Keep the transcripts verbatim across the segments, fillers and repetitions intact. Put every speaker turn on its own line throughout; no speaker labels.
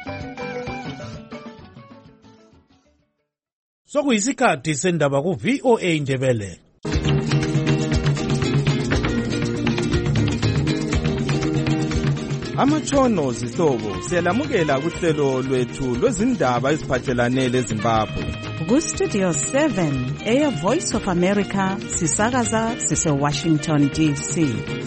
Sokuyisikhathi sendaba ku V O A Ndebele.
Amatshono zihlobo siyalamukela kuhlelo lwethu lwezindaba eziphathelane leZimbabwe.
Ku Studio seven eya Voice of America sisakaza sise Washington D C.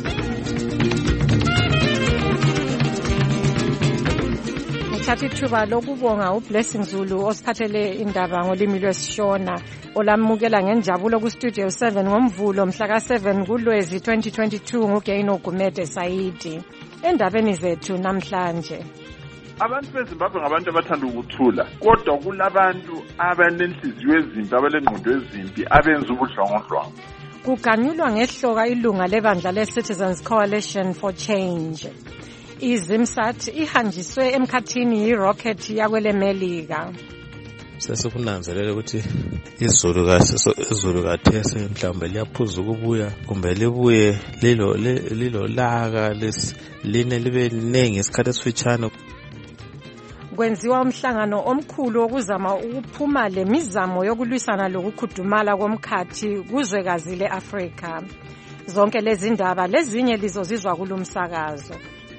Ngithatha ithuba lokubonga uBlessing Zulu osiphathele indaba ngolimi lwesishona olamukela ngenjabulo ku Studio seven ngomvulo mhla ka seven kuLwezi twenty twenty-two nguGaino Gumede Saidi. Endabeni zethu namhlanje
abantu beZimbabwe ngabantu abathanda ukuthula kodwa kulabantu abanenhliziyo ezimbi abalengqondo ezimbi abenza ubudlongondlongo.
Kuganyulwa ngehloka ilunga lebandla le-Citizens Coalition for Change. IZimSat ihanjiswe emkhathini yirocket yakwele Melika.
Sesikunanzelela ukuthi izulu kahle izulu kathese mhlawumbe liyaphuza ukubuya kumbe libuye lilo lilo laka line libe linengi isikhathi esifitshane.
Kwenziwa umhlangano omkhulu okuzama ukuphuma lemizamo yokulwisana lokukhudumala komkhathi kuzwekazi leAfrika. Zonke lezi ndaba lezinye lizozizwa kulumsakazo.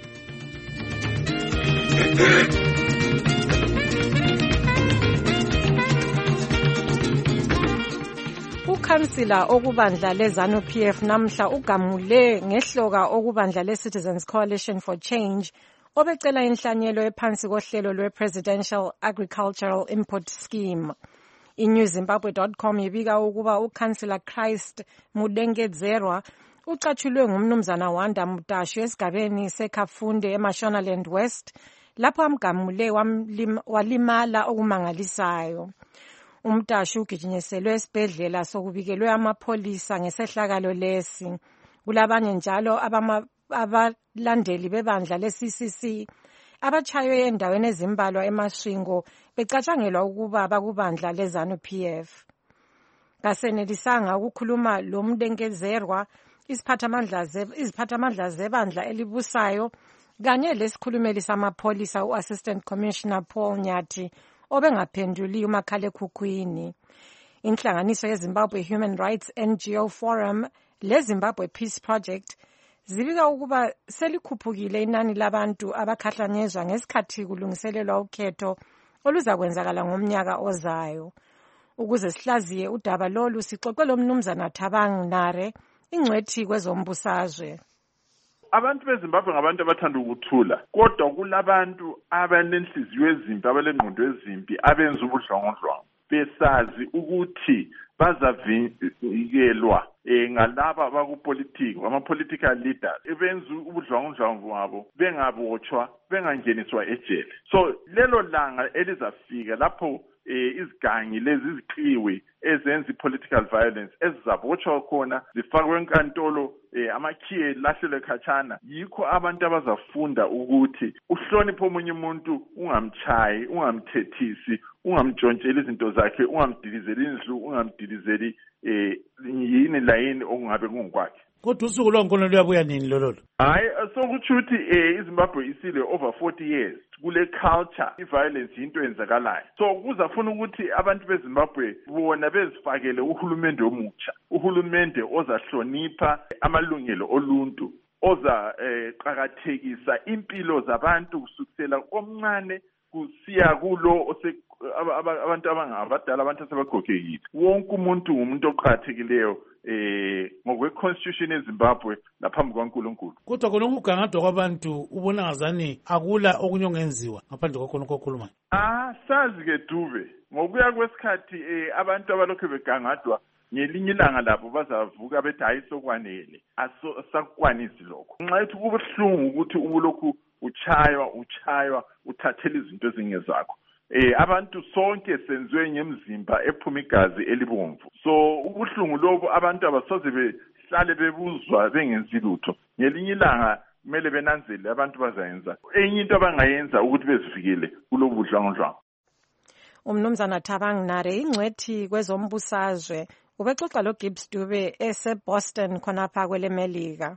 Ukhansila okubandla leZANU P F namhla ugamule ngehloka okubandla leCitizens Coalition for Change obecela inhlanyelo ephansi kohlelo lwe-Presidential Agricultural Input Scheme. I-New Zimbabwe dot com ibika ukuba ukhansila Christ Mudengedzerwa ucatshulwe ngumnumzana Wanda Mutashu esigabeni seKhafunde eMashonaland West lapho amgamule walimala okumangalisayo. Umtashu ugijinyeselwe esibhedlela sokubikelwe amapholisa ngesehlakalo lesi. Kulabanye njalo abalandeli bebandla le-C C C abachaywe endaweni ezimbalwa eMashingo becatshangelwa ukuba bakubandla leZANU P F. Kasenelisanga ukukhuluma lo Mdengezerwa isiphathamandla iziphathamandla zebandla elibusayo kanye lesikhulumeli samapholisa uAssistant Commissioner Paul Nyathi obengaphenduli umakhalekhukhwini. Inhlanganiso yeZimbabwe Human Rights N G O Forum leZimbabwe Peace Project zibika ukuba selikhuphukile inani labantu abakhahlanyezwa ngesikhathi kulungiselelwa ukhetho oluzakwenzakala ngomnyaka ozayo. Ukuze sihlaziye udaba lolu sixoxe lomnumzana Thabang Nare ingcwethi kwezombusazwe.
Abantu beZimbabwe ngabantu abathanda ukuthula kodwa kulabantu abanenhliziyo ezimbi abalengqondo ezimbi abenza ubudlongondlongo besazi ukuthi bazavikelwa eh ngalaba abakupolitiki ama-political leaders ebenza ubudlongondlongo wabo bengabotshwa bengangeniswa ejele. So lelo langa elizafika lapho eh izigangi lezi iziqiwi ezenza i-political violence ezizabotshwa khona zifakwe enkantolo eh amakhiye lahlelwe khatshana. Yikho abantu abazafunda ukuthi uhloniphe omunye umuntu ungamchayi ungamthethisi ungamtshontsheli izinto zakhe ungamdilizeli indlu ungamdilizeli eh yini la yini okungabe kungokwakhe.
Kodwa usuku lwankolo luyabuya nini lolo?
Hayi sokuthi uthi eh iZimbabwe isile over forty years kule culture i-violence into enzakalayo. So kuzafuna ukuthi abantu beZimbabwe bona bezifakele uhulumende omutsha, uhulumende ozahlonipha amalungelo oluntu, oza eh qhakathekisa impilo zabantu kusukela omncane kusiya kulo abantu abangabadala abantu asebagogekile. Wonke umuntu umuntu oqhathekileyo eh ngokwe-constitution eZimbabwe laphambi kwaNkulunkulu.
Kodwa khona ukugangadwa kwabantu ubona ngazani akula okunye ongenziwa ngaphandle kwakhona okukhuluma.
Ah sazi ke Dube ngokuya kwesikhathi eh abantu abalokho begangadwa ngelinye ilanga lapho bazavuka bethi hayi sokwanele asakwanisi lokho. Nxa ethi kubuhlungu ukuthi ubulokhu uchaywa uchaywa uthathela izinto ezingezakho. Eh abantu sonke senziwe ngemzimba ephuma igazi elibomvu. So ubuhlungu lobo abantu abasoze behlale bebuzwa bengenzi lutho. Ngelinye ilanga kumele benanzele abantu bazayenza enye into abangayenza ukuthi bezivikele kulobudlongondlongo.
Umnumzana Thabang Nare ingcwethi kwezombusazwe ubexoxa lo Gibbs Dube ese Boston khonapha kwele Melika.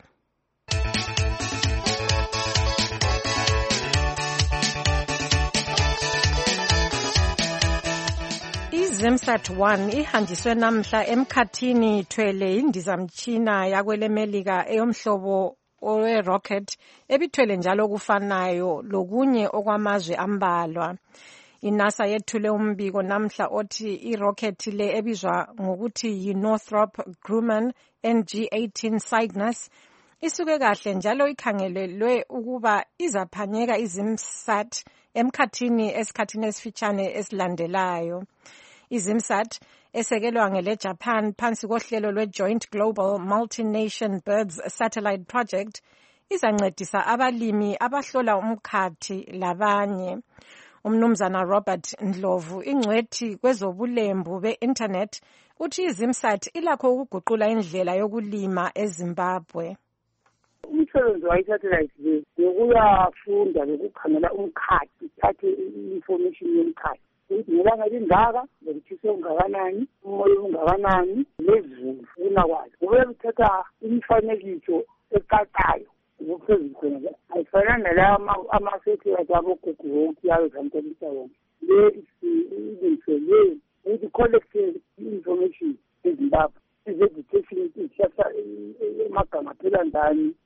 iZimsat one ihanjiswe namhla emkhathini ithwele indizamtshina yakwele Melika eyomhlobo owe-rocket ebithwele njalo kufanayo lokunye okwamazwe ambalwa. INASA yethule umbiko namhla othi irocket le ebizwa ngokuthi yi-Northrop Grumman N G eighteen Cygnus isuke kahle njalo ikhangelelwe ukuba izaphanyeka iZimsat emkhathini esikhathini esifitshane esilandelayo. iZimsat esekelwa ngele Japan phansi kohlelo lwe-Joint Global Multi-Nation Birds Satellite Project izancedisa abalimi abahlola umkhathi labanye. Umnumzana Robert Ndlovu ingcwethi kwezobulembu be-internet uthi iZimsat ilakho ukuguqula indlela yokulima eZimbabwe.
Umsebenzi wayisatellite le ukuyafunda lokukhangela umkhathi, thathe i-information yomkhathi ukuthi ngelanga lingaka lokuthisa ungakanani, umoya ungakanani, lezulu unakwazi. Kube kuthatha imifanekiso ecacayo ukuphezulu khona. Ayifana nalawa ama-satellite abogogo wonke yayo zantelisa wonke. Le ilungiselwe ukuthi collect information eZimbabwe. Ivegetation isihlahla amagama phela ndani,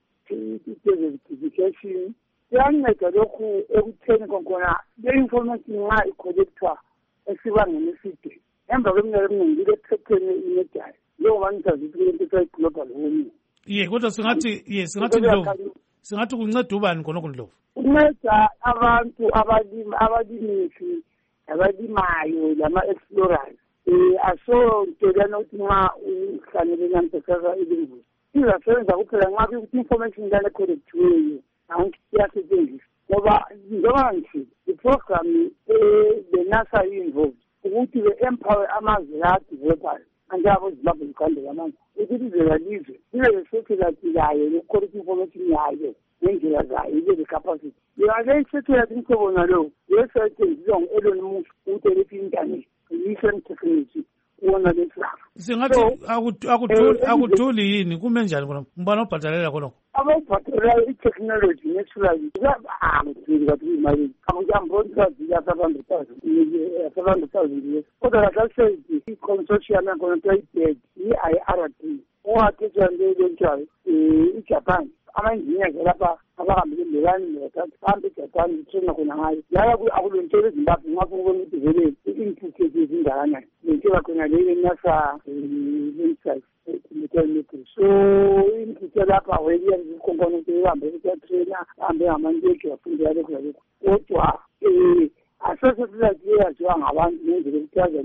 i-desertification. Kuyanceda lokhu ekutheni konkona le-information nxa icollectwa esibangeni eside. Emva kweminyaka eminingi ilephepheni imediayo. Leyo manisazithi kule nto global warming.
Ye kodwa singathi ye singathi Ndlovu singathi kunceda ubani khonokho Ndlovu?
Kunceda abantu abalima abalimisi abalimayo lama-explorers. Eh aso ntelana ukuthi nxa uhlangene namphekeza ilingulo izasebenza kuphela nxa ukuthi information lana correctweyo angiyasetshenziswa ngoba njengoba ngithi iprogram le-NASA involved ukuthi le-empower amazwe adevelopayo anjengabo Zimbabwe Uganda yamanje ukuthi lizwe libe le-satellite yayo ne-correct information yayo ngendlela zayo ibe le-capacity. Yona i-satellite imhlobo nalowo yesetshenziswa ngu-Elon Musk ukuthi elethe i-internet recent technology wona leslafu.
Singathi akuthuli akuthuli yini kume njani khona? Ngibona ubhadalela khona.
Ababhadalela i-technology naturally angithini kathi imali. Angiyambona yasabantu thousand yasabantu thousand kodwa kahle i-consortium yakhona kuthiwa i-I R D owathethwa njenjalo i-Japan ama-engineers lapha abahambe belekani nothatha hambe eJapan ithina khona ngayo yaya akulentshela eZimbabwe ngapho ngibona ukuthi vele i-input ezingakanani lentshela khona le NASA insight methodology. So input lapha weliya zikhonkona ukuthi ihambe ukutrainer hambe ngamanteki afundela lokho lokho kodwa eh asosiyete yaziwa ngabantu ngendlela ekuthaza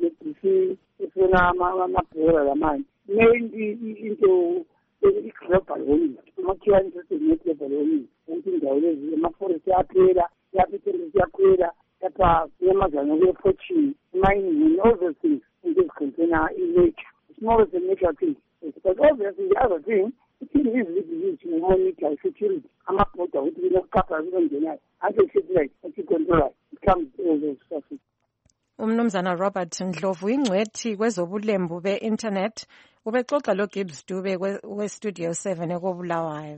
ne-D ifuna amabhora lamanje mainly into i-global warming. Umakhiwa global warming ukuthi indawo lezi amaforest yaphela yaphethe siyakhwela lapha kuyamazana kuye-poaching mining all those things into eziconcern i-nature. It's more of a nature thing. But obviously the other thing it is easy to monitor security. Amabhoda ukuthi kunokukapha kungenayo ase-satellite esi-control it comes all those stuff.
Umnumzana Robert Ndlovu ingcwethi kwezobulembu be-internet ubexoxa lo Gibbs Dube we-Studio seven ekobulawayo.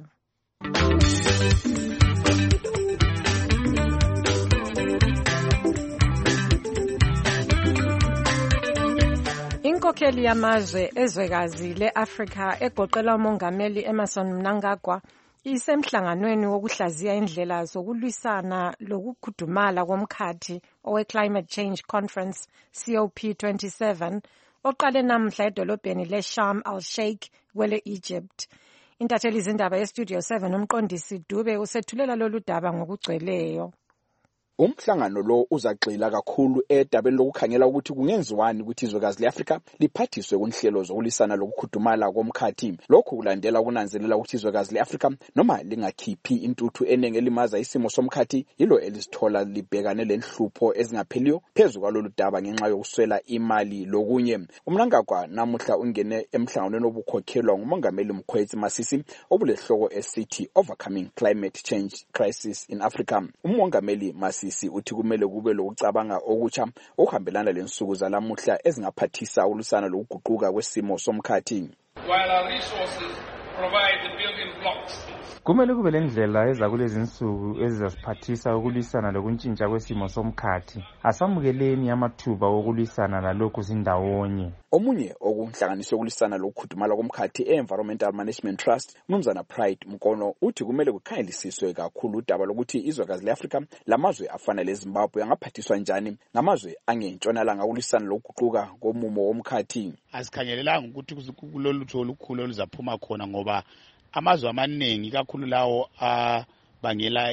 Inkokheli yamazwe ezwekazi le-Afrika egoqela umongameli Emmerson Mnangagwa isemhlanganweni wokuhlaziya indlela zokulwisana lokukhudumala komkhathi owe-Climate Change Conference C O P twenty-seven oqale namhla edolobheni le-Sharm el-Sheikh kwele-Egypt. Intatheli izindaba ye-Studio seven umqondisi Dube usethulela lolu daba ngokugcweleyo.
Umhlangano lo uzagxila kakhulu edabeni lokukhangela ukuthi kungenziwani ukuthi izwekazi le-Afrika liphathiswe kunhlelo zokulisana lokukhudumala komkhathi. Lokhu kulandela ukunanzelela ukuthi izwekazi le-Afrika noma lingakhiphi intuthu enenge limaza isimo somkhathi yilo elizithola libhekane lenhlupho ezingapheliyo phezu kwalolu daba ngenxa yokuswela imali lokunye. Umnangagwa namuhla ungene emhlanganweni obukhokhelwa ngumongameli Mkhwetsi Masisi obulehloko esithi Overcoming Climate Change Crisis in Africa. Umongameli Masisi uthi kumele kube lokucabanga okutsha okuhambelana lensuku zalamuhla ezingaphathisa ulusana lokuguquka kwesimo somkhathi.
While our resources provide the building blocks.
Kumele kube lendlela ezakulezi insuku ezizasiphathisa ukulwisana lokuntshintsha kwesimo somkhathi. Asamukeleni amathuba okulwisana lalokhu zindawonye.
Omunye okunhlanganiso yokulwisana lokukhudumala komkhathi e-Environmental Management Trust, Mnumzana Pride Mkono, uthi kumele kukhangelisiswe kakhulu udaba lokuthi izwekazi le-Afrika lamazwe afana leZimbabwe angaphathiswa njani namazwe angentshonalanga ukulwisana lokuguquka komumo womkhathi.
Asikhangelelanga ukuthi kulolutho olukhulu oluzaphuma khona ngoba amazwe amaningi kakhulu lawo abangela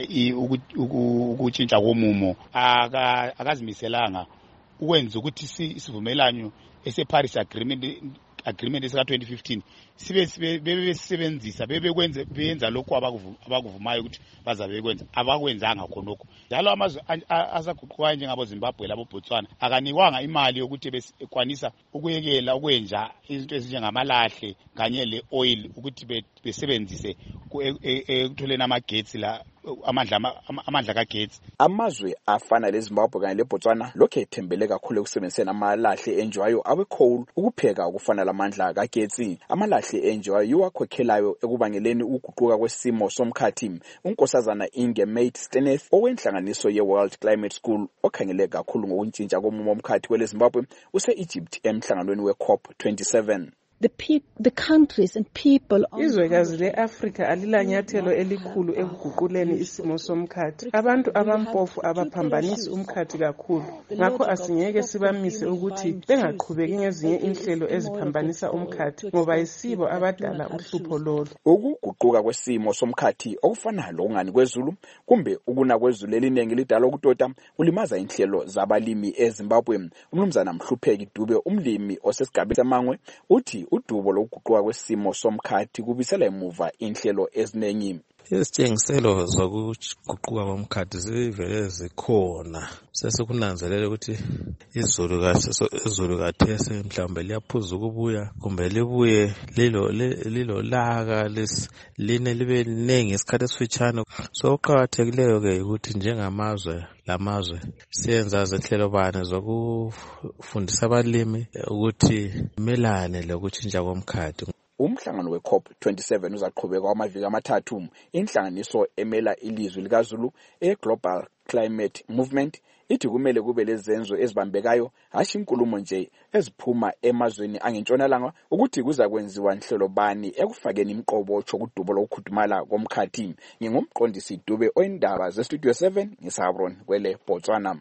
ukutshintsha komumo akazimiselanga ukwenza ukuthi isivumelano ese-Paris Agreement agreement esika twenty fifteen sibe bebesebenzisa bebekwenza benza lokho abakuvumayo ukuthi bazabe bekwenza abakwenzanga khonokho. Njalo amazwe azaguqukayo njengabo Zimbabwe labo Botswana akanikwanga imali yokuthi bekwanisa ukuyekela ukwenza izinto ezinjengamalahle kanye le oil ukuthi besebenzise ekutholeni amagetsi la amandla amandla kagetsi.
Amazwe afana leZimbabwe kanye leBotswana lokho ethembele kakhulu ekusebenziseni amalahle enjwayo awe coal ukupheka ukufana lamandla kagetsi. Amalahle enjwayo yiwakhokhelayo ekubangeleni ukuguquka kwesimo somkhathi. Unkosazana Inge Mate Steneth owenhlanganiso ye-World Climate School okhangele kakhulu ngokuntshintsha komumo womkhathi kweleZimbabwe use-Egypt emhlanganweni we-COP twenty-seven.
The, pe- the countries and people
izwekazi le-Afrika alilanyathelo elikhulu ekuguquleni isimo somkhathi. Abantu abampofu abaphambanisi umkhathi kakhulu, ngakho asingeke sibamise ukuthi bengaqhubeki ngezinye inhlelo eziphambanisa umkhathi ngoba yisibo abadala uhlupho lolu.
Ukuguquka kwesimo somkhathi okufana lokungani kwezulu kumbe ukuna kwezulu eliningi lidala ukutota ulimaza inhlelo zabalimi eZimbabwe. Umnumzana Mhlupheki Dube, umlimi osesigabeni samangwe, uthi udubo lokuguquka kwesimo somkhathi kubisela emuva inhlelo eziningi.
Izitshengiselo zokuguquka komkhathi zivele zikhona. Sesekunanzelela ukuthi izulu kahle izulu kathese mhlawumbe liyaphuza ukubuya kumbe libuye lilo lilo laka line libe ningi isikhathi esifitshane. So uqhakathekileyo ke ukuthi njengamazwe lamazwe siyenza izinhlelo bani zokufundisa abalimi ukuthi melane lokutshintsha komkhathi.
Umhlangano we-COP twenty-seven uzaqhubeka amaviki amathathu. Inhlanganiso emela ilizwi likaZulu e-Global Climate Movement ithi kumele kube lezenzo ezibambekayo hashi inkulumo nje eziphuma emazweni angentshonalanga ukuthi kuza kwenziwa inhlelo bani ekufakeni imqobo otsho kudubo lokukhudumala komkhathi. Ngingumqondisi Dube oyindaba ze-Studio seven ngisabron kwele Botswana.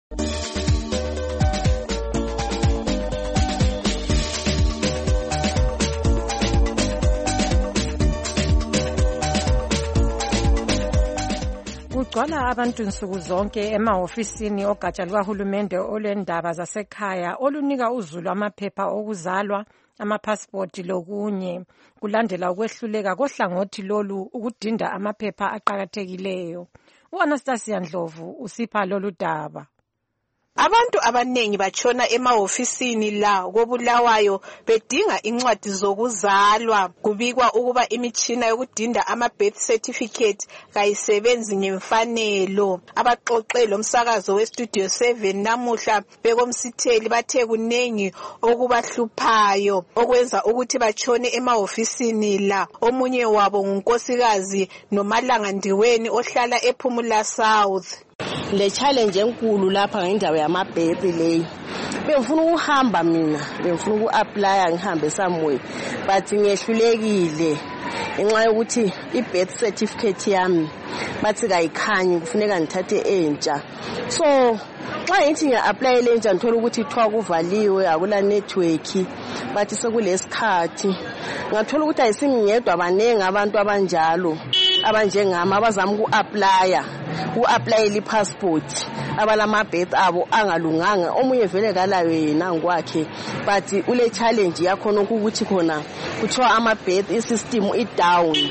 Kugcwala abantu nsuku zonke emahofisini ogatsha lukahulumende olwendaba zasekhaya olunika uzulu amaphepha okuzalwa, amapassport lokunye, kulandela ukwehluleka kohlangothi lolu ukudinda amaphepha aqhakathekileyo. U-Anastasia Ndlovu usipha lolu daba.
Abantu abanengi batshona emahofisini la koBulawayo bedinga incwadi zokuzalwa. Kubikwa ukuba imitshina yokudinda ama birth certificate kayisebenzi ngemfanelo. Abaxoxe lomsakazo we-Studio seven namuhla bekomsitheli bathe kunengi okubahluphayo okwenza ukuthi batshone emahofisini la. Omunye wabo ngunkosikazi Nomalanga Ndiweni ohlala ePhumula South.
Le challenge enkulu lapha ngendawo yamabhebhi leyi. Bengifuna ukuhamba mina, bengifuna uku-apply ngihambe somewhere but ngehlulekile ngenxa yokuthi i-birth certificate yami bathi kayikhanyi kufuneka ngithathe entsha. So xa ngithi ngiya-apply lentsha ngithola ukuthi ithiwa kuvaliwe akula network bathi sekulesikhathi. Ngathola ukuthi ayisingiyedwa banengi abantu abanjalo abanjengami abazama uku-applya uku-applyela i-passport abalama-birth abo angalunganga. Omunye vele kalayo yena ngokwakhe but ule challenge yakhona ukuthi khona kuthiwa ama-birth i-system i-down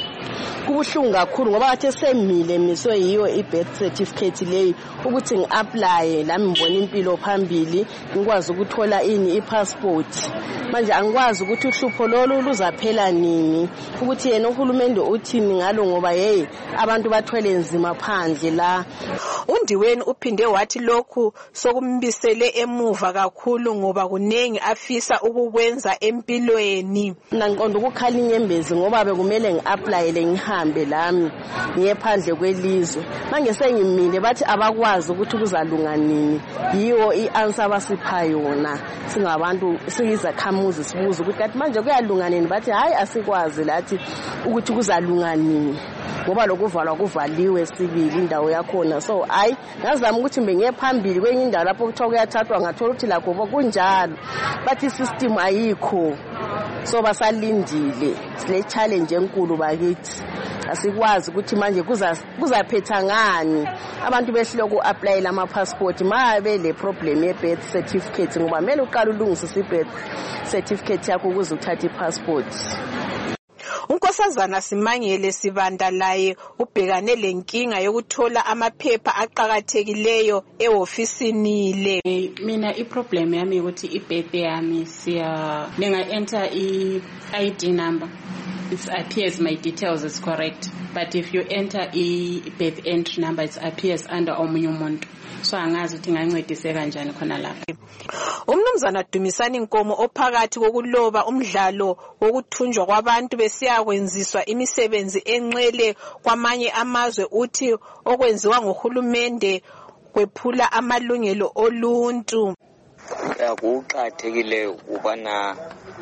kubuhlungu kakhulu ngoba bathe semile miswe yiyo i-birth certificate leyi ukuthi ngi-aplaye lami ngibona impilo phambili ngikwazi ukuthola ini i-passport. Manje angikwazi ukuthi uhlupho lolu luzaphela nini, ukuthi yena uhulumende uthini ngalo ngoba hey abantu bathwele nzima phandle la.
Undiweni uphinde wathi lokhu sokumbisele emuva kakhulu ngoba kunengi afisa ukukwenza empilweni.
Mina ngiqonda ukukhala inyembezi ngoba bekumele ngi-aplayele ngihambe lami ngiye phandle kwelizwe. Manje sengimile bathi abakwazi ukuthi kuzalunga nini. Yiwo i-answer basipha yona singabantu siyizakhamuzi sibuza ukuthi kanti manje kuyalunga nini, bathi hayi asikwazi lathi ukuthi kuzalunga nini ngoba lokuvalwa kuvaliwe sibili indawo yakhona. So hayi ngazama ukuthi bengiye phambili kwenye indawo lapho kuthiwa kuyathathwa ngathola ukuthi lakho kunjalo bathi system ayikho. So basalindile sile challenge enkulu bakithi. Asikwazi ukuthi manje kuza kuzaphetha ngani abantu behlile ku-aplayela ama-passport mabe le problem ye-birth certificate ngoba kumele uqala ulungisise i-birth certificate yakho ukuze uthathe i-passport.
Unkosazana Simangele Sibanda laye ubhekane lenkinga yokuthola amaphepha aqhakathekileyo ehofisini le.
Mina iproblem yami ukuthi ibirth yami siya nenga enter i-I D number. It appears my details is correct, but if you enter i-birth entry number it appears under omunye umuntu. So angazi ukuthi ngancedise kanjani khona lapha.
Umnumzana Dumisani Nkomo ophakathi kokuloba umdlalo wokuthunjwa kwabantu besiyakwenziswa imisebenzi enxele kwamanye amazwe uthi okwenziwa ngohulumende kwephula amalungelo oluntu.
Kuqakathekile ukubana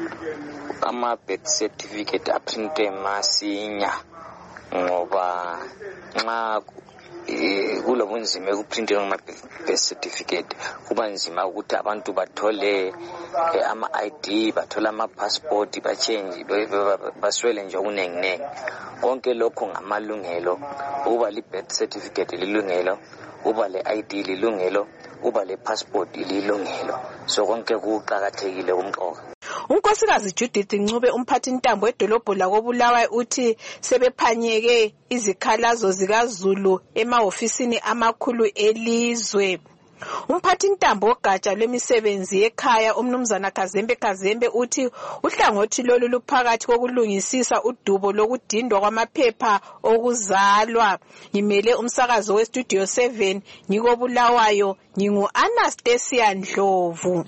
ama birth certificate aprinte masinya ngoba nxa kulo bunzima ekuprinteni ama birth certificate kuba nzima ukuthi abantu bathole ama I D bathole ama passport bachange baswele nje okunenginengi. Konke lokho ngamalungelo, uba li birth certificate lilungelo, uba le I D lilungelo, uba le passport lilungelo. So konke kuqhakathekile kumqoka.
Unkosikazi Judith Ncube umphathi ntambo edolobho lakobulawayo uthi sebephanyeke izikhalazo zikaZulu emahofisini amakhulu elizwe. Umphathi ntambo ogatsha lwemisebenzi ekhaya umnumzana Kazembe Kazembe uthi uhlangothi lolu luphakathi kokulungisisa udubo lokudindwa kwamaphepha okuzalwa. Ngimele umsakazo we Studio seven ngikobulawayo ngingu Anastasia Ndlovu.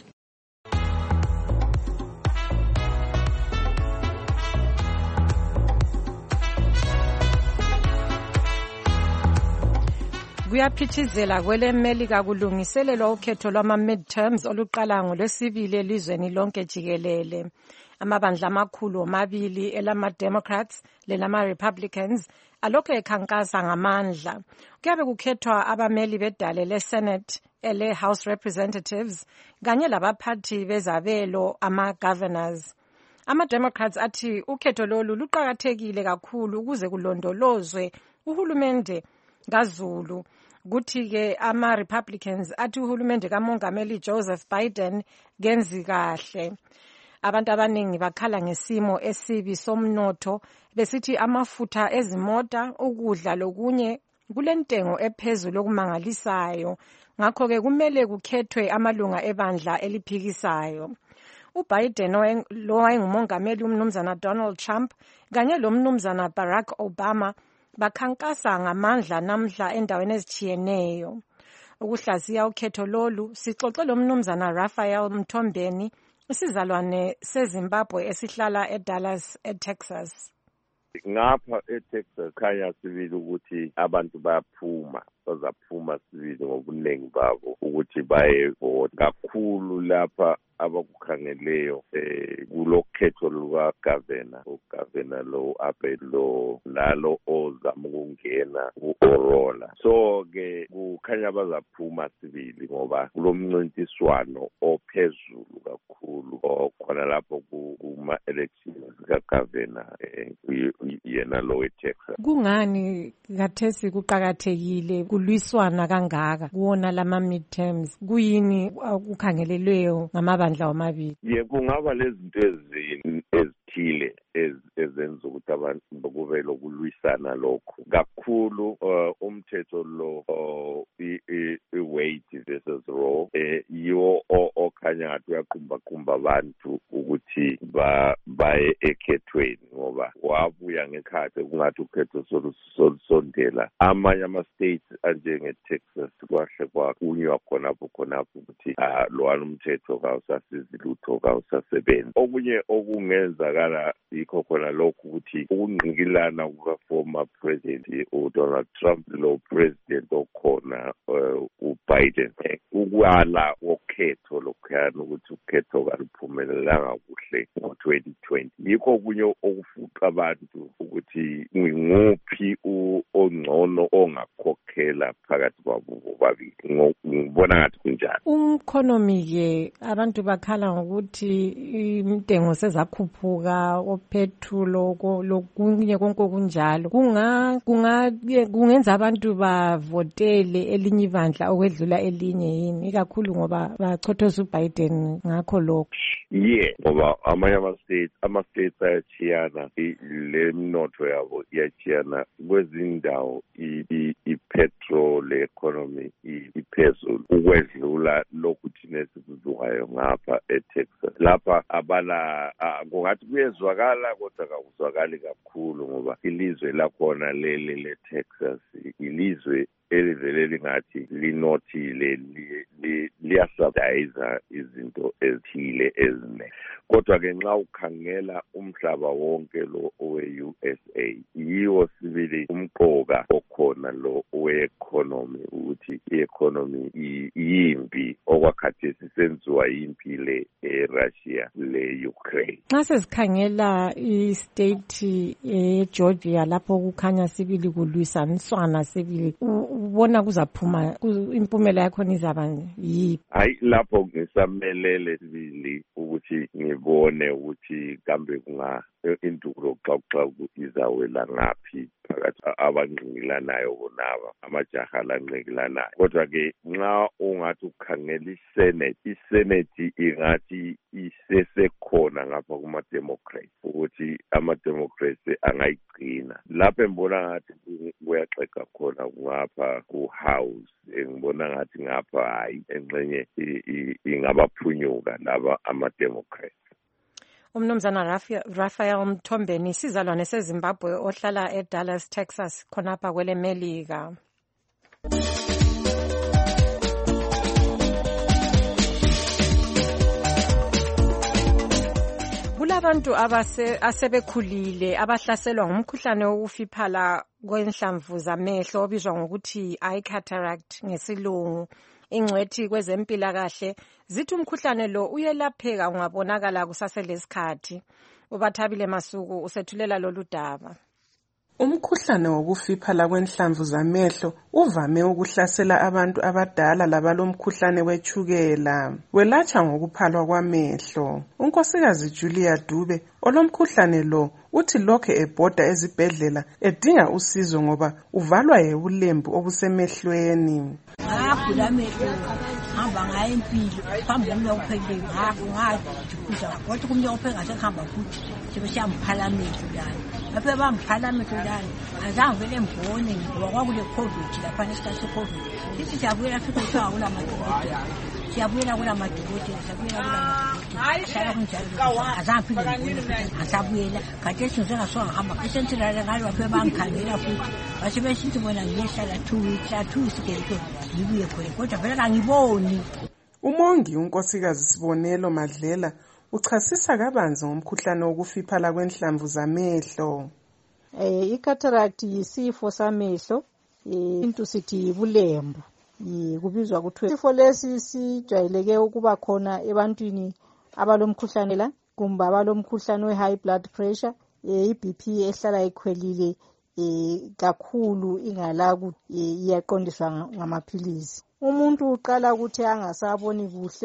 Kuyaphithizela kwele Melika kulungiselelwa ukhetho lwama midterms oluqala ngolwesibili elizweni lonke jikelele. Amabandla amakhulu omabili elama Democrats lelama Republicans alokho ekhankasa ngamandla. Kuyabe kukhethwa abameli bedale le Senate ele House Representatives kanye labaphathi bezabelo ama governors. Ama Democrats athi ukhetho lolu luqhakathekile kakhulu ukuze kulondolozwe uhulumende kaZulu. Kuthi ke ama Republicans athi uhulumende kaMongameli Joseph Biden genzi kahle. Abantu abaningi bakhala ngesimo esibi somnotho besithi amafutha ezimota, ukudla lokunye kulentengo ephezulu okumangalisayo. Ngakho ke kumele kukhethwe amalunga ebandla eliphikisayo. uBiden lo wayengumongameli umnumzana Donald Trump kanye lo mnumzana Barack Obama bakhankasa ngamandla namhla endaweni ezitshiyeneyo. Ukuhlaziya ukhetho lolu sixoxe lo mnumzana Raphael Mthombeni isizalwane seZimbabwe esihlala eDallas eTexas.
Ngapha eTexas khanya sibili ukuthi abantu bayaphuma bazaphuma sibili ngobuningi babo ukuthi baye vote kakhulu lapha abakukhangeleyo eh kulokhetho luka governor ugovernor lo apelo nalo ozama ukungena uOrola. So ke kukhanya bazaphuma sibili ngoba kulomncintiswano ophezulu kakhulu. kakhulu khona lapho kuma-elections ka-governor yena lo we-Texas.
Kungani kathesi kuqakathekile kulwiswana kangaka kuwona lama midterms? Kuyini akukhangelelweyo ngamabandla womabili?
Ye kungaba lezinto ezithile ezenza ukuthi abantu kube lokulwisana lokho kakhulu. Umthetho lo i-weight versus raw yiwo okhanya ngathi uyaqumba-qumba abantu ukuthi baye ekhethweni, ngoba wabuya ngekhathi kungathi ukhetho solusondela. Amanye ama-states anjenge-Texas kwahle kwakunywa khonapho khonapho ukuthi lwana umthetho kawusasizi lutho, kawusasebenzi. Okunye okungenzakala yikho khona lokhu ukuthi ukungqikilana kuka-former president uDonald Trump lo president okhona uBiden, ukwala wokhetho lokhuyana ukuthi ukhetho kaluphumelelanga kuhle ngo-twenty twenty. Yikho kunye okufuqa abantu ukuthi nginguphi ongcono ongakhokhela phakathi kwabo bobabili. Ngibona ngathi kunjalo.
Umkhonomi-ke abantu bakhala ngokuthi intengo sezakhuphuka, ophethulo lokunye konke kunjalo. Kungenza abantu bavotele elinye ibandla okwedlula elinye yini, ikakhulu ngoba bachothoza uBiden ngakho lokho?
Yeah, ngoba amanye ama-states ama-states ayachiyana, le mnotho yabo iyachiyana. Kwezindawo i-petrol economy iphezulu ukwedlula lokhu thina esikuzwayo ngapha eTexas. Lapha abala kungathi kuyezwakala kodwa kakuzwakali kakhulu, ngoba ilizwe lakhona leli le-Texas ilizwe elivele lingathi linothile, liyasubsidiza izinto ezithile ezine. Kodwa-ke nxa ukhangela umhlaba wonke lo owe-U S A, yiwo sibili umqoka okhona lo owe-economy, ukuthi i-economy yimpi okwakhathesi senziwa yimpi le e-Russia le-Ukraine.
Nxa sesikhangela i-state eGeorgia lapho kukhanya sibili kulwisaniswana sibili, ubona kuzaphuma impumela yakhona izaba yiphi?
Hayi, lapho ngisamelele sibili ukuthi ngibone ukuthi kambe kunga indulo xoxo izawela ngaphi phakathi abangqingilanayo bonaba amajaha lanqingilanayo. Kodwa-ke nxa ungathi ukhangela iSenate, iSenate ingathi isesekhona ngapha kuma-Democrats ukuthi ama-Democrats angayigcina. Lapho ngibona ngathi kuyaxega khona ngapha ku-House, ngibona ngathi ngapha hayi engxenye ingabaphunyuka laba ama-Democrats.
Umnumzana Raphael Mthombeni, sizalwane seZimbabwe ohlala eDallas, Texas, khonapha kwele Melika. Kulabantu abase asebekhulile abahlaselwa ngumkhuhlane wokufiphala kwenhlamvu zamehlo obizwa ngokuthi eye cataract ngesilungu. Ingcwethi kwezempilakahle zithi umkhuhlane lo uyelapheka ungabonakala kusaselesikhathi. uBathabile Masuku usethulela lolu daba.
Umkhuhlane wokufiphala kwenhlamvu zamehlo uvame ukuhlasela abantu abadala labalomkhuhlane wetshukela. Welatshwa ngokuphalwa kwamehlo. Unkosikazi Julia Dube olomkhuhlane lo uthi lokho ebhoda ezibhedlela edinga usizo ngoba uvalwa yebulembu obusemehlweni.
Ngagula amehlo, hamba ngaye impilo, phambi komnyango ophekile ngakho ngajikhuza kodwa kumnyango ophekile ngasekhamba futhi sebesiyangiphala amehlo lana. Lapho bangiphala amehlo lana azange vele ngibone ngoba kwakule COVID lapha nesikhathi se-COVID. Sithi siyabuyela futhi kuthiwa kula madokotela. Siyabuyela kula madokotela, siyabuyela kula madokotela. Shala kunjalo azange phinde ngibone asabuyela. Khathesi ngisengasonga ngihamba esentrale ngalo lapho bangikhangela futhi. Base besithi bona ngiyehlala two weeks, two weeks ke ngibuye khona kodwa vele angiboni.
Umongi unkosikazi Sibonelo Madlela uchasisa kabanzi ngomkhuhlane wokufiphala kwenhlamvu zamehlo.
Eh i-cataract yisifo samehlo, into sithi ibulembu. Kubizwa ukuthi isifo lesi sijwayeleke ukuba khona ebantwini abalomkhuhlane la kumbe abalomkhuhlane we-high blood pressure, i-B P ehlala ikhwelile kakhulu ingala ukuthi iyaqondiswa ngamaphilisi. Umuntu uqala ukuthi angasaboni kuhle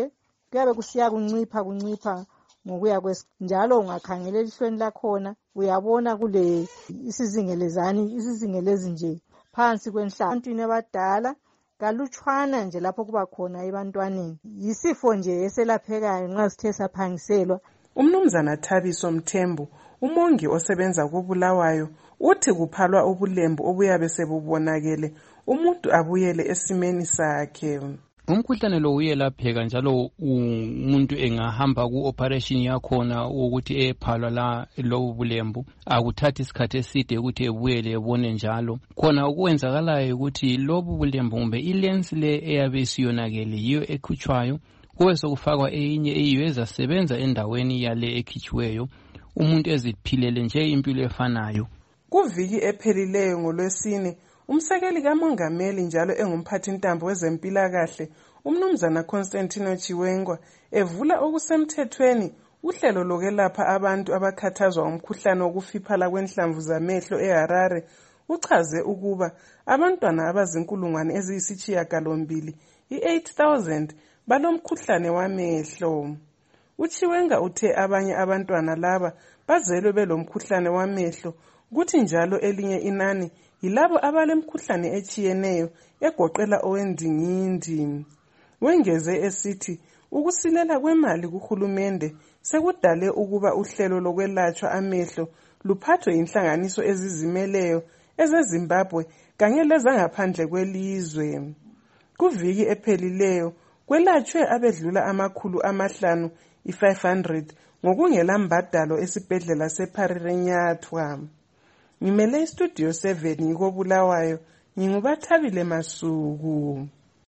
kuyabe kusiya kuncipha kuncipha ngokuya njalo ungakhangela elihlweni lakhona uyabona kule isizingelezani isizingelezi nje phansi kwenhlaba. Abantwini abadala kalutshwana nje lapho kuba khona ebantwaneni. Yisifo nje eselaphekayo nxa sithe saphangiselwa.
Umnumzana Thabiso Mthembu, umongi osebenza kuBulawayo, uthi kuphalwa ubulembu obuyabe sebubonakele umuntu abuyele esimeni sakhe.
Umkhuhlane lo uyelapheka njalo umuntu engahamba ku-operation yakhona ukuthi ephalwa la lobu bulembu akuthathi isikhathi eside ukuthi ebuyele ebone njalo. Khona okwenzakalayo ukuthi lobu bulembu kumbe ilensi le eyabe isiyonakele yiyo ekhutshwayo kube sokufakwa eyinye eyiyo ezasebenza endaweni yale ekhitshiweyo umuntu eziphilele nje impilo efanayo.
Kuviki ephelileyo ngoLwesine, umsekeli kamongameli njalo engumphathi ntambo wezempilakahle umnumzana Constantino Chiwengwa evula okusemthethweni uhlelo lokwelapha abantu abakhathazwa umkhuhlane wokufiphala kwenhlamvu zamehlo eHarare. Uchaze ukuba abantwana abazinkulungwane eziyisishiyagalombili i-eight thousand balomkhuhlane wamehlo. Uchiwenga uthe abanye abantwana laba bazelwe belomkhuhlane wamehlo kuthi njalo elinye inani yilabo abalemkhuhlane echiyeneyo egoqela owendingindi. Wengeze esithi ukusilela kwemali kuhulumende sekudale ukuba uhlelo lokwelatshwa amehlo luphathwe inhlanganiso ezizimeleyo ezeZimbabwe kanye lezangaphandle kwelizwe. Kuviki ephelileyo kwelatshwe abedlula amakhulu amahlanu i-five hundred ngokungela mbadalo esibhedlela sePharirenyathwa. Ngimele istudio seven ngikobulawayo, ngingubathabile Masuku.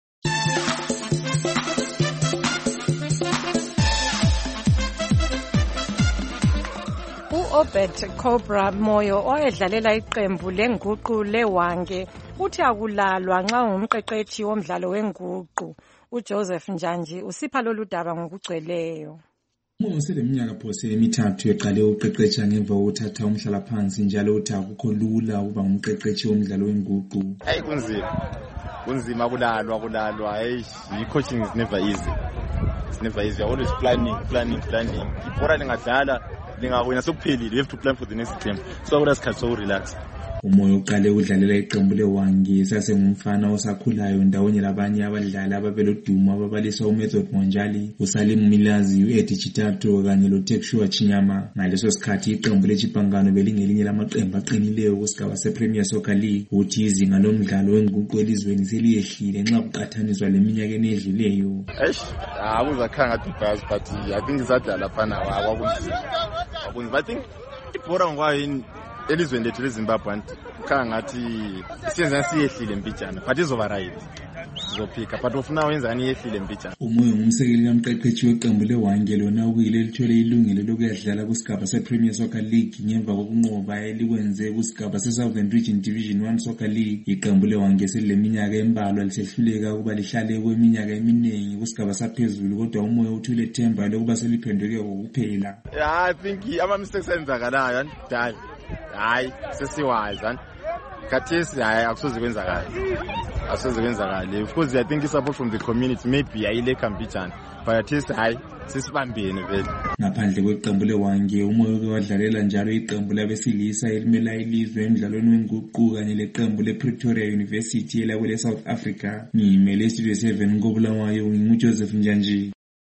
U-Obed Cobra Moyo oyedlalela iqembu lenguqu leWange uthi akulalwa nxa ngumqeqethi womdlalo wenguqu. uJoseph Njanji usipha lolu daba ngokugcweleyo.
Umoyo seleminyaka phose emithathu eqale uqeqetsha ngemva kokuthatha umhlala phansi njalo uthi akukho lula ukuba ngumqeqethi womdlalo wenguqu.
Hayi kunzima. Kunzima kulalwa kulalwa. Hey, coaching is never easy. It's never easy. You're always planning, planning, planning. Ibhora lingadlala lingawina sokuphelile. You have to plan for the next game. So akunasikhathi so relax.
Umoyo uqale udlalela iqembu leWange sasengumfana osakhulayo ndawonye labanye abadlali ababeloduma ababalisa uMethod Monjali, uSalim Milazi, uEddie Chitato kanye loTekshua Chinyama. Ngaleso sikhathi iqembu leChipangano belingelinye lamaqembu aqinileyo kusigaba sePremier Soccer League. Uthi izinga lomdlalo wenguqu elizweni seliyehlile nxa kuqathaniswa leminyaka edluleyo.
Eish, akuzakhanga ngathi but I think izadlala phana akwakunzima. Akunzima. I think ibhora ngwayo elizweni lethu leZimbabwe anti khanga ngathi isiyenza siyehlile empitshana but izoba right sizophika but ufuna wenzani yehlile empitshana.
Umoyo ngumsekeli kamqeqethi weqembu leWange lona ukuyile lithole ilungelo lokuyadlala kusigaba sePremier Soccer League ngemva kokunqoba elikwenze kusigaba seSouthern Region Division one Soccer League. Iqembu leWange seleminyaka embalwa lisehluleka ukuba lihlale kweminyaka eminingi kusigaba saphezulu kodwa umoyo uthule ithemba lokuba seliphenduke kokuphela.
Yeah, I think ama mistakes enzakalayo andidala hayi sesiwazi and kathesi hayi akusoze kwenzakala akusoze kwenzakala. Of course I think it's support from the community maybe ayile kambijana but kathesi hayi sisibambene vele.
Ngaphandle kweqembu leWange umoyo ke wadlalela njalo iqembu labesilisa elimela ilizwe emidlalweni wenguqu kanye leqembu lePretoria University elakwele South Africa. Ngimele Studio seven ngobulawayo nginguJoseph Njanji.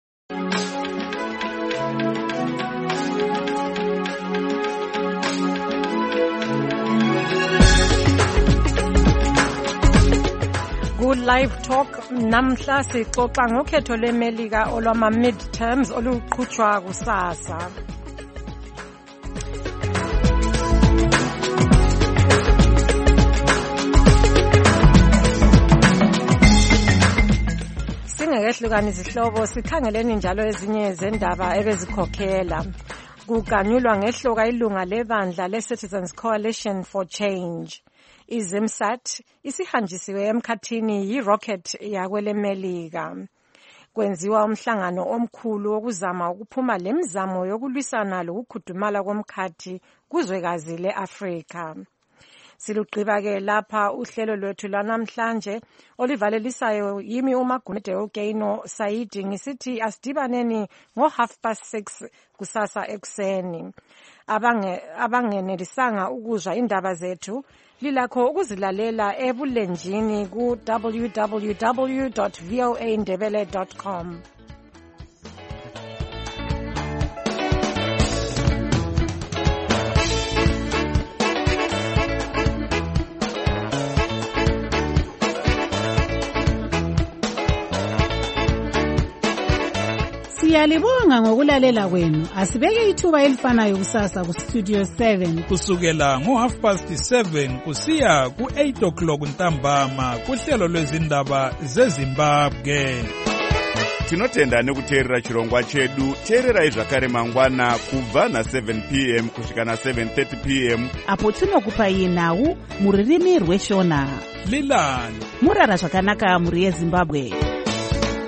Live Talk namhla sixoxa ngokhetho leMelika olwama midterms oluqhutshwa kusasa. Singekehlukana izihlobo sikhangeleni njalo ezinye zendaba ebezikhokhela. Kuganyulwa ngehloka ilunga lebandla leCitizens Coalition for Change. IZimSat isihanjisiwe emkhathini yiRocket yakwele Melika. Kwenziwa umhlangano omkhulu wokuzama ukuphuma lemizamo yokulwisana lokukhudumala komkhathi kuzwekazi leAfrika. Silugqiba-ke lapha uhlelo lwethu lwanamhlanje olivalelisayo yimi uMagumede Ogeno Saidi ngisithi asidibaneni ngo half past six kusasa ekuseni. Abange abangenelisanga ukuzwa indaba zethu lilakho ukuzilalela ebulenjini ku w w w dot voa ndebele dot com.
Siyalibonga ngokulalela kwenu. Asibeke ithuba elifanayo kusasa ku Studio seven
kusukela ngo half past seven kusiya ku eight o'clock ntambama kuhlelo lwezindaba zeZimbabwe.
Tinotenda nekuteerera chirongwa chedu. Teererai zvakare mangwana kubva na seven p m kusvika na seven thirty p m
apo tinokupai nhau muririmi rweshona.
Lilani
murara zvakanaka muri yeZimbabwe.